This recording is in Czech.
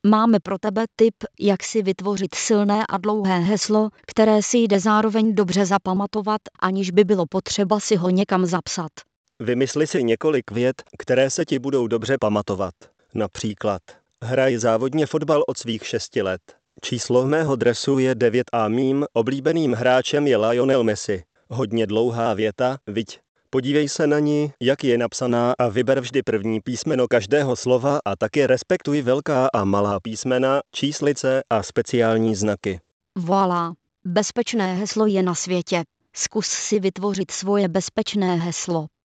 Máme pro tebe tip, jak si vytvořit silné a dlouhé heslo, které si jde zároveň dobře zapamatovat, aniž by bylo potřeba si ho někam zapsat. Vymysli si několik vět, které se ti budou dobře pamatovat. Například: Hraji závodně fotbal od svých 6 let. Číslo mého dresu je 9 a mým oblíbeným hráčem je Lionel Messi. Hodně dlouhá věta, viď? Podívej se na ní, jak je napsaná a vyber vždy první písmeno každého slova a taky respektuj velká a malá písmena, číslice a speciální znaky. Voilà, bezpečné heslo je na světě. Zkus si vytvořit svoje bezpečné heslo.